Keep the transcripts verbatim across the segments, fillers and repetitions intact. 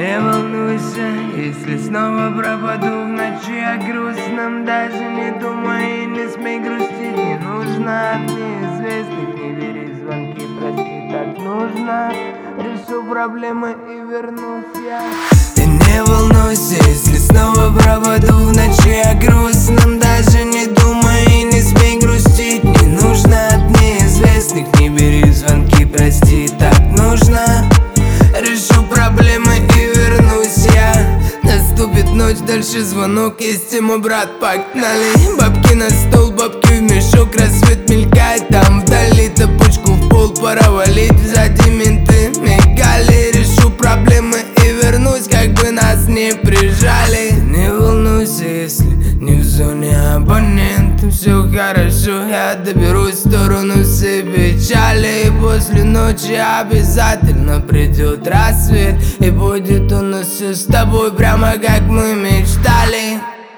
Не волнуйся, если снова пропаду в ночи о грустном. Даже не думай и не смей грустить. Не нужно от неизвестных, не бери звонки, прости, так нужно. Решу проблемы и вернусь я. Ты не волнуйся, если снова пропаду в ночи о грустном. Даже не думай и не смей грустить. Не нужно от неизвестных, не бери звонки, прости, так нужно. Решу проблемы и вернусь я. Наступит ночь, дальше звонок, есть тема, брат, погнали. Бабки на стол, бабки в мешок, рассвет мелькает там вдали. Топочку в пол, пора валить, сзади менты мигали. Решу проблемы и вернусь, как бы нас не прижали. Не волнуйся, если не в зоне абонент. Все хорошо, я доберусь в сторону всей печали. И после ночи обязательно придет рассвет, и будет у нас все с тобой прямо как мы мечтали.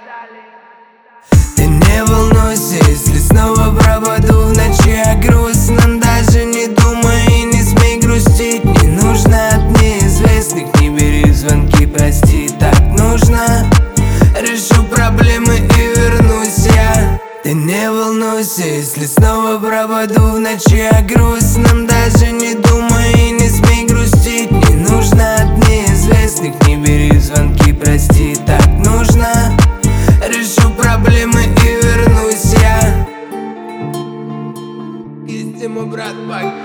Ты не волнуйся, если снова пропаду в ночи о грустном. Даже не думай и не смей грустить. Не нужно от неизвестных, не бери звонки, прости, так нужно. Решу проблемы и вернусь я. Ты не волнуйся, если снова пропаду в ночи о грустном. Даже не думай и не смей грустить. Не нужно от неизвестных, не бери звонки, прости, так нужно. Решу проблемы и вернусь я. Есть ему, брат, пак.